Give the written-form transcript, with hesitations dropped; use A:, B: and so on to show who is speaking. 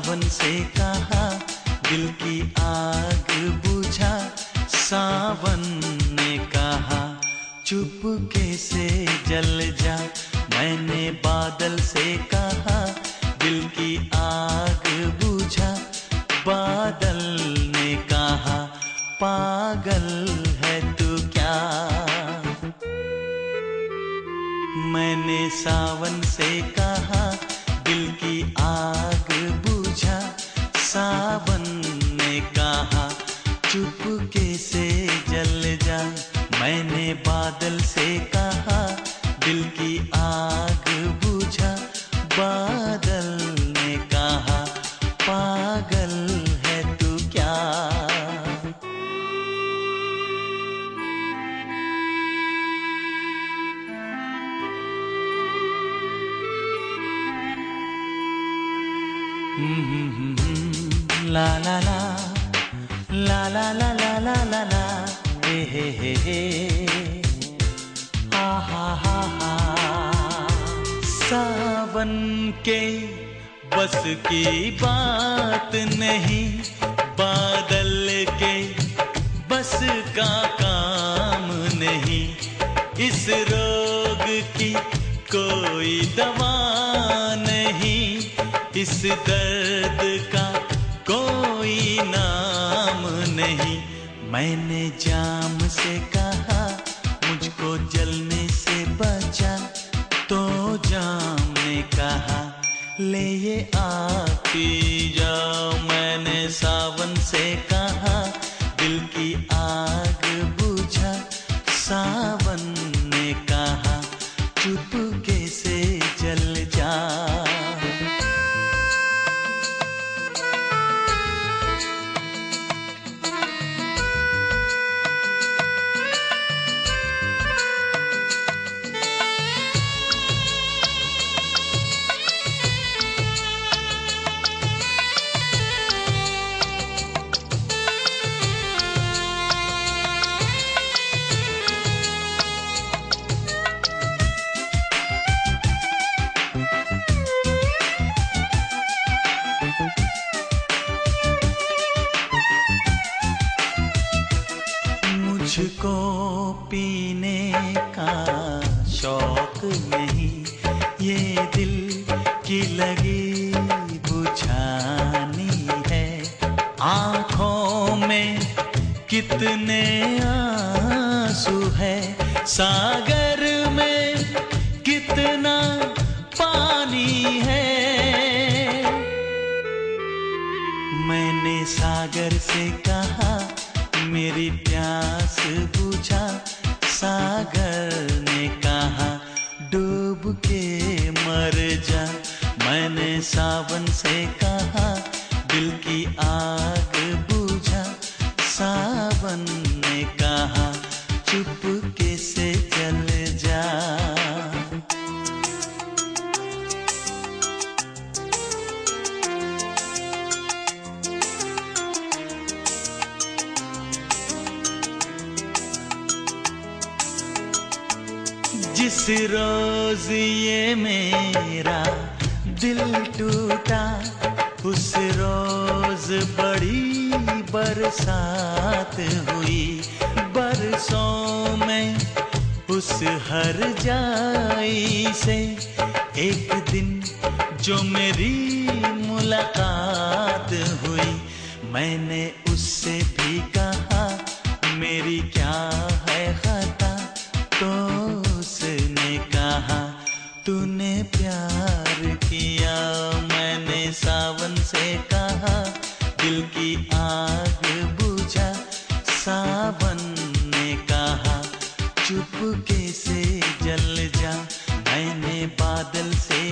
A: सावन से कहा दिल की आग बुझा, सावन ने कहा चुपके से जल जा। मैंने बादल से कहा दिल की आग बुझा, बादल ने कहा पागल है तू क्या। मैंने सावन से कहा दिल की आग बुझा, सावन ने कहा चुपके से जल जा। मैंने बादल से कहा दिल की आग बुझा, बादल ने कहा पागल है तू क्या। ला ला ला ला ला ला ला ला ला ला हे हा हा हा हा। सावन के बस की बात नहीं, बादल के बस का काम नहीं। इस रोग की कोई दवा नहीं, इस दर्द का कोई नाम नहीं। मैंने जाम से कहा मुझको जलने से बचा, तो जाम ने कहा ले ये आग पी जाओ। मैंने सावन से कहा दिल की आग बुझा, सावन ने कहा चुपके से जल जा। मुझको पीने का शौक नहीं, ये दिल की लगी बुझानी है। आँखों में कितने आंसू है, सागर में कितना पानी है। मैंने सागर से कहा मेरी प्यास बुझा, सागर ने कहा डूब के मर जा। मैंने सावन से कहा दिल की आग बुझा, सावन ने कहा चुपके से जल जा। जिस रोज ये मेरा दिल टूटा, उस रोज बड़ी बरसात हुई। बरसों में उस हर जाई से एक दिन जो मेरी मुलाकात हुई। मैंने उससे भी कहा मेरी क्या है खता, तो उसने कहा तूने प्यार किया। मैंने सावन से कहा दिल की आग बुझा, सावन ने कहा चुपके से जल जा। मैंने बादल से